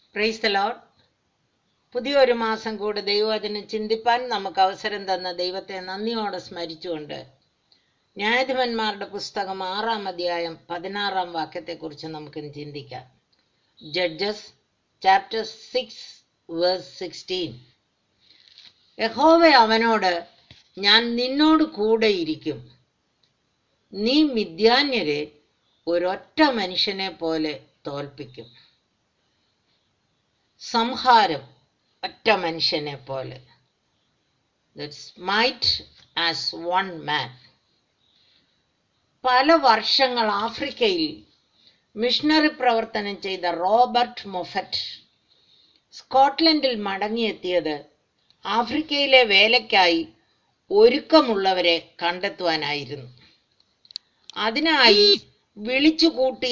Praise the Lord. പുതിയൊരു മാസം കൂടെ ദൈവവചനം ചിന്തിപ്പാൻ നമുക്ക് അവസരം തന്ന ദൈവത്തെ നന്ദിയോടെ സ്മരിച്ചുകൊണ്ട് ന്യായാധിപന്മാരുടെ പുസ്തകം 6-ാം അധ്യായം 16-ാം വാക്യത്തെക്കുറിച്ച് നമുക്കിന്ന് ചിന്തിക്കാം. Judges chapter 6 verse 16. യഹോവ അവനോട്, ഞാൻ നിന്നോട് കൂടെ ഇരിക്കും, നീ മിദ്യാന്യരെ ഒരൊറ്റ മനുഷ്യനെ പോലെ തോൽപ്പിക്കും. സംഹാരം ഒറ്റ മനുഷ്യനെ പോലെ. That's might as one man. പല വർഷങ്ങൾ ആഫ്രിക്കയിൽ മിഷണറി പ്രവർത്തനം ചെയ്ത റോബർട്ട് മൊഫറ്റ് സ്കോട്ട്ലൻഡിൽ മടങ്ങിയെത്തിയത് ആഫ്രിക്കയിലെ വേലയ്ക്കായി ഒരുക്കമുള്ളവരെ കണ്ടെത്തുവാനായിരുന്നു. അതിനായി വിളിച്ചുകൂട്ടിയ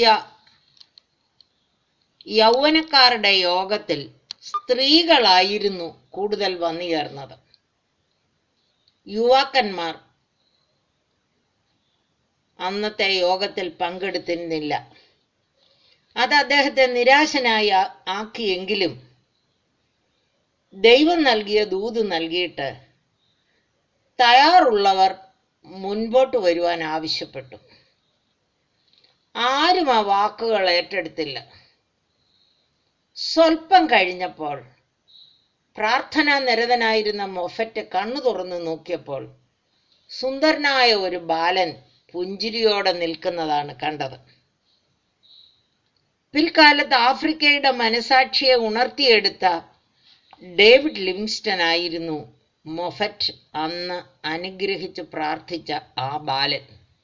യൗവനക്കാരുടെ യോഗത്തിൽ സ്ത്രീകളായിരുന്നു കൂടുതൽ വന്നു ചേർന്നത്. യുവാക്കന്മാർ അന്നത്തെ യോഗത്തിൽ പങ്കെടുത്തിരുന്നില്ല. അത് അദ്ദേഹത്തെ നിരാശനായി ആക്കിയെങ്കിലും ദൈവം നൽകിയ ദൂത് നൽകിയിട്ട് തയ്യാറുള്ളവർ മുൻപോട്ട് വരുവാൻ ആവശ്യപ്പെട്ടു. ആരും ആ വാക്കുകൾ ഏറ്റെടുത്തില്ല. സ്വൽപ്പം കഴിഞ്ഞപ്പോൾ പ്രാർത്ഥനാ നിരതനായിരുന്ന മൊഫറ്റ് കണ്ണു തുറന്നു നോക്കിയപ്പോൾ സുന്ദരനായ ഒരു ബാലൻ പുഞ്ചിരിയോടെ നിൽക്കുന്നതാണ് കണ്ടത്. പിൽക്കാലത്ത് ആഫ്രിക്കയുടെ മനസാക്ഷിയെ ഉണർത്തിയെടുത്ത ഡേവിഡ് ലിവിങ്സ്റ്റൺ ആയിരുന്നു മൊഫറ്റ് അന്ന് അനുഗ്രഹിച്ച് പ്രാർത്ഥിച്ച ആ ബാലൻ.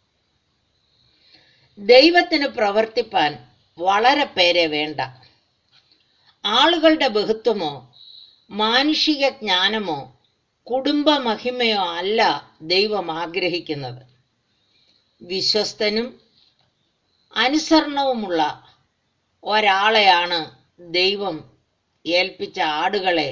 ദൈവത്തിന് പ്രവർത്തിപ്പാൻ വളരെ പേരെ വേണ്ട. ആളുകളുടെ ബഹുത്വമോ മാനുഷിക ജ്ഞാനമോ കുടുംബ മഹിമയോ അല്ല ദൈവം ആഗ്രഹിക്കുന്നത്. വിശ്വസ്തനും അനുസരണവുമുള്ള ഒരാളെയാണ് ദൈവം ഏൽപ്പിച്ച ആടുകളെ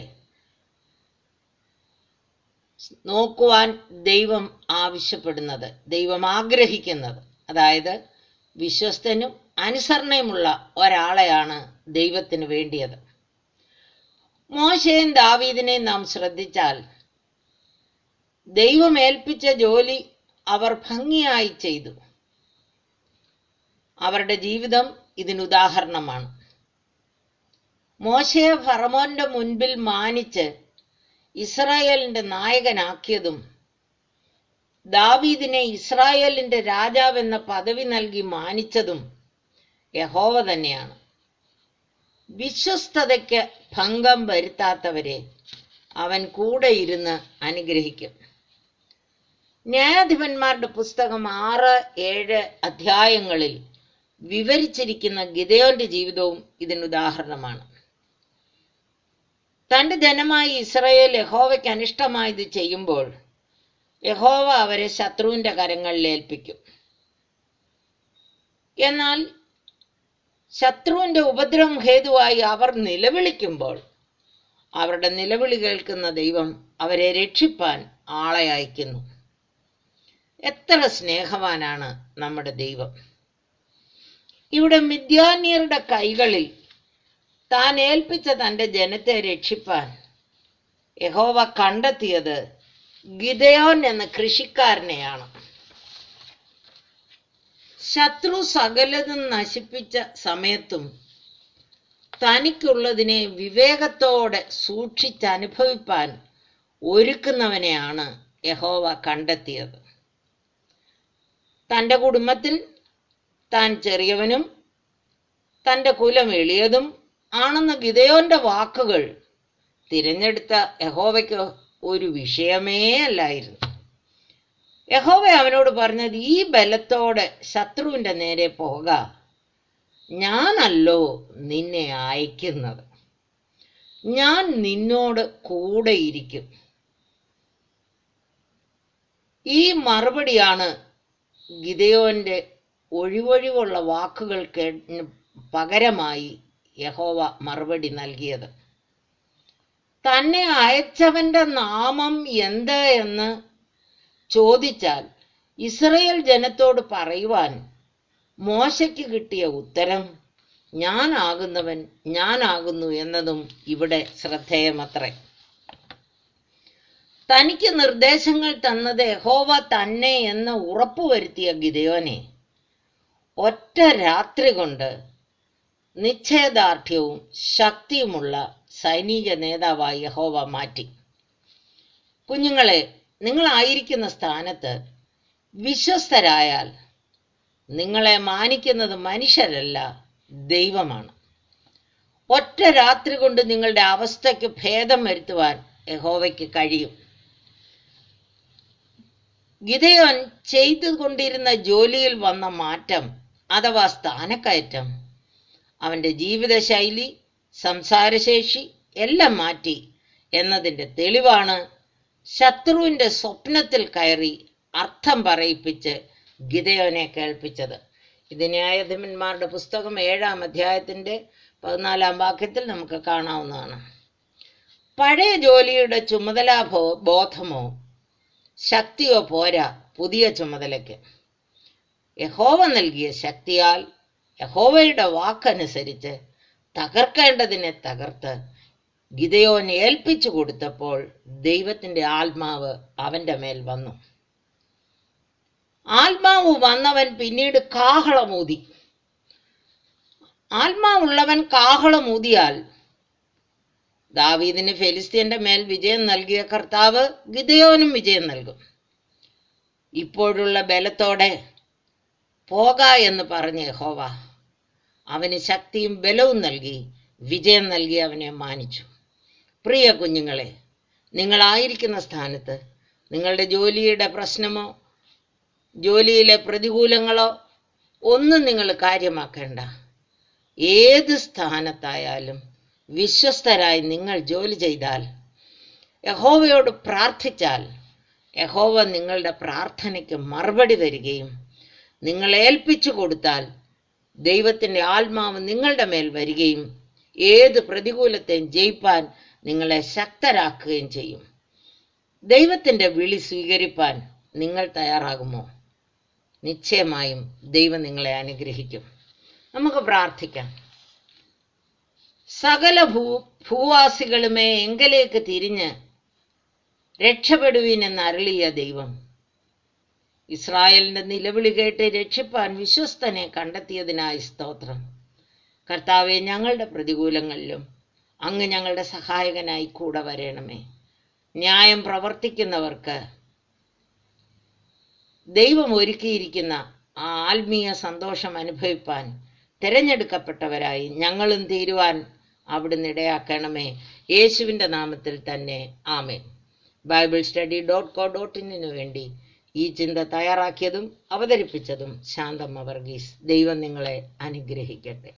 നോക്കുവാൻ ദൈവം ആവശ്യപ്പെടുന്നത്, ദൈവം ആഗ്രഹിക്കുന്നത്. അതായത് വിശ്വസ്തനും അനുസരണയുമുള്ള ഒരാളെയാണ് ദൈവത്തിന് വേണ്ടിയത്. മോശയും ദാവീദിനെയും നാം ശ്രദ്ധിച്ചാൽ ദൈവം ഏൽപ്പിച്ച ജോലി അവർ ഭംഗിയായി ചെയ്തു. അവരുടെ ജീവിതം ഇതിനുദാഹരണമാണ്. മോശയെ ഫറവോന്റെ മുൻപിൽ മാനിച്ച് ഇസ്രായേലിന്റെ നായകനാക്കിയതും ദാവീദിനെ ഇസ്രായേലിന്റെ രാജാവെന്ന പദവി നൽകി മാനിച്ചതും യഹോവ തന്നെയാണ്. വിശ്വസ്തതയ്ക്ക് ഭംഗം വരുത്താത്തവരെ അവൻ കൂടെ ഇരുന്ന് അനുഗ്രഹിക്കും. ന്യായാധിപന്മാരുടെ പുസ്തകം 6-7 അധ്യായങ്ങളിൽ വിവരിച്ചിരിക്കുന്ന ഗിദെയോന്റെ ജീവിതവും ഇതിനുദാഹരണമാണ്. തൻ്റെ ജനമായി ഇസ്രായേൽ യഹോവയ്ക്ക് അനിഷ്ടമായത് ചെയ്യുമ്പോൾ യഹോവ അവരെ ശത്രുവിൻ്റെ കരങ്ങളിൽ ഏൽപ്പിക്കും. എന്നാൽ ശത്രുവിൻ്റെ ഉപദ്രവം ഹേതുവായി അവർ നിലവിളിക്കുമ്പോൾ അവരുടെ നിലവിളി കേൾക്കുന്ന ദൈവം അവരെ രക്ഷിപ്പാൻ ആളെ അയക്കുന്നു. എത്ര സ്നേഹവാനാണ് നമ്മുടെ ദൈവം! ഇവിടെ മിദ്യാന്യരുടെ കൈകളിൽ താൻ ഏൽപ്പിച്ച തൻ്റെ ജനത്തെ രക്ഷിപ്പാൻ യഹോവ കണ്ടെത്തിയത് ഗിദെയോൻ എന്ന കൃഷിക്കാരനെയാണ്. ശത്രു സകലതും നശിപ്പിച്ച സമയത്തും തനിക്കുള്ളതിനെ വിവേകത്തോടെ സൂക്ഷിച്ചനുഭവിപ്പാൻ ഒരുക്കുന്നവനെയാണ് യഹോവ കണ്ടെത്തിയത്. തൻ്റെ കുടുംബത്തിൽ താൻ ചെറിയവനും തൻ്റെ കുലം എളിയതും ആണെന്ന ഗിദെയോന്റെ വാക്കുകൾ തിരഞ്ഞെടുത്ത യഹോവയ്ക്ക് ഒരു വിഷയമേ അല്ലായിരുന്നു. യഹോവ അവനോട് പറഞ്ഞത്, ഈ ബലത്തോടെ ശത്രുവിൻ്റെ നേരെ പോക, ഞാനല്ലോ നിന്നെ അയക്കുന്നത്, ഞാൻ നിന്നോട് കൂടെ ഇരിക്കും. ഈ മറുപടിയാണ് ഗിദെയോന്റെ ഒഴിവൊഴിവുള്ള വാക്കുകൾ പകരമായി യഹോവ മറുപടി നൽകിയത്. തന്നെ അയച്ചവന്റെ നാമം എന്ത് എന്ന് ചോദിച്ചാൽ ഇസ്രായേൽ ജനത്തോട് പറയുവാൻ മോശയ്ക്ക് കിട്ടിയ ഉത്തരം, ഞാനാകുന്നവൻ ഞാനാകുന്നു എന്നതും ഇവിടെ ശ്രദ്ധേയമത്രേ. തനിക്ക് നിർദ്ദേശങ്ങൾ തന്നത് യഹോവ തന്നെ എന്ന് ഉറപ്പുവരുത്തിയ ഗിദെയോനെ ഒറ്റ രാത്രി കൊണ്ട് നിശ്ചയദാർഢ്യവും ശക്തിയുമുള്ള സൈനിക നേതാവായി യഹോവ മാറ്റി. കുഞ്ഞുങ്ങളെ, നിങ്ങളായിരിക്കുന്ന സ്ഥാനത്ത് വിശ്വസ്തരായാൽ നിങ്ങളെ മാനിക്കുന്നത് മനുഷ്യരല്ല, ദൈവമാണ്. ഒറ്റ രാത്രി കൊണ്ട് നിങ്ങളുടെ അവസ്ഥയ്ക്ക് ഭേദം വരുത്തുവാൻ യഹോവയ്ക്ക് കഴിയും. ഗിദെയോൻ ചെയ്തുകൊണ്ടിരുന്ന ജോലിയിൽ വന്ന മാറ്റം അഥവാ സ്ഥാനക്കയറ്റം അവൻ്റെ ജീവിതശൈലി, സംസാരശേഷി എല്ലാം മാറ്റി എന്നതിൻ്റെ തെളിവാണ് ശത്രുവിൻ്റെ സ്വപ്നത്തിൽ കയറി അർത്ഥം പറയിപ്പിച്ച് ഗിദെയോനെ കേൾപ്പിച്ചത്. ഇത് ന്യായാധിപന്മാരുടെ പുസ്തകം 7-ാം അധ്യായത്തിൻ്റെ 14-ാം വാക്യത്തിൽ നമുക്ക് കാണാവുന്നതാണ്. പഴയ ജോലിയുടെ ചുമതലാ ബോധമോ ശക്തിയോ പോരാ പുതിയ ചുമതലയ്ക്ക്. യഹോവ നൽകിയ ശക്തിയാൽ യഹോവയുടെ വാക്കനുസരിച്ച് തകർക്കേണ്ടതിനെ തകർത്ത് ഗിദെയോൻ ഏൽപ്പിച്ചു കൊടുത്തപ്പോൾ ദൈവത്തിൻ്റെ ആത്മാവ് അവൻ്റെ മേൽ വന്നു. ആത്മാവ് വന്നവൻ പിന്നീട് കാഹളമൂതി. ആത്മാവുള്ളവൻ കാഹളമൂതിയാൽ ദാവീദിന് ഫെലിസ്ത്യന്റെ മേൽ വിജയം നൽകിയ കർത്താവ് ഗിദെയോനും വിജയം നൽകും. ഇപ്പോഴുള്ള ബലത്തോടെ പോക എന്ന് പറഞ്ഞ യഹോവ അവന് ശക്തിയും ബലവും നൽകി വിജയം നൽകി അവനെ മാനിച്ചു. പ്രിയ കുഞ്ഞുങ്ങളെ, നിങ്ങളായിരിക്കുന്ന സ്ഥാനത്ത് നിങ്ങളുടെ ജോലിയുടെ പ്രശ്നമോ ജോലിയിലെ പ്രതികൂലങ്ങളോ ഒന്നും നിങ്ങൾ കാര്യമാക്കേണ്ട. ഏത് സ്ഥാനത്തായാലും വിശ്വസ്തരായി നിങ്ങൾ ജോലി ചെയ്താൽ, യഹോവയോട് പ്രാർത്ഥിച്ചാൽ, യഹോവ നിങ്ങളുടെ പ്രാർത്ഥനയ്ക്ക് മറുപടി തരികയും നിങ്ങൾ ഏൽപ്പിച്ചു കൊടുത്താൽ ദൈവത്തിൻ്റെ ആത്മാവ് നിങ്ങളുടെ മേൽ വരികയും ഏത് പ്രതികൂലത്തെയും ജയിപ്പാൻ നിങ്ങളെ ശക്തരാക്കുകയും ചെയ്യും. ദൈവത്തിൻ്റെ വിളി സ്വീകരിപ്പാൻ നിങ്ങൾ തയ്യാറാകുമോ? നിശ്ചയമായും ദൈവം നിങ്ങളെ അനുഗ്രഹിക്കും. നമുക്ക് പ്രാർത്ഥിക്കാം. സകല ഭൂവാസികളുമേ എങ്കലേക്ക് തിരിഞ്ഞ് രക്ഷപ്പെടുവീൻ എന്ന് അരുളിയ ദൈവം ഇസ്രായേലിൻ്റെ നിലവിളി കേട്ട് രക്ഷിപ്പാൻ വിശ്വസ്തനെ കണ്ടെത്തിയതിനായി സ്തോത്രം. കർത്താവെ, ഞങ്ങളുടെ പ്രതികൂലങ്ങളിലും അങ്ങ് ഞങ്ങളുടെ സഹായകനായി കൂടെ വരണമേ. ന്യായം പ്രവർത്തിക്കുന്നവർക്ക് ദൈവം ഒരുക്കിയിരിക്കുന്ന ആ ആത്മീയ സന്തോഷം അനുഭവിപ്പാൻ തിരഞ്ഞെടുക്കപ്പെട്ടവരായി ഞങ്ങളും തീരുവാൻ അവിടുന്ന് ഇടയാക്കണമേ. യേശുവിൻ്റെ നാമത്തിൽ തന്നെ ആമേൻ. BibleStudy.co.in വേണ്ടി ഈ ചിന്ത തയ്യാറാക്കിയതും അവതരിപ്പിച്ചതും ശാന്തമ്മ വർഗീസ്. ദൈവം നിങ്ങളെ അനുഗ്രഹിക്കട്ടെ.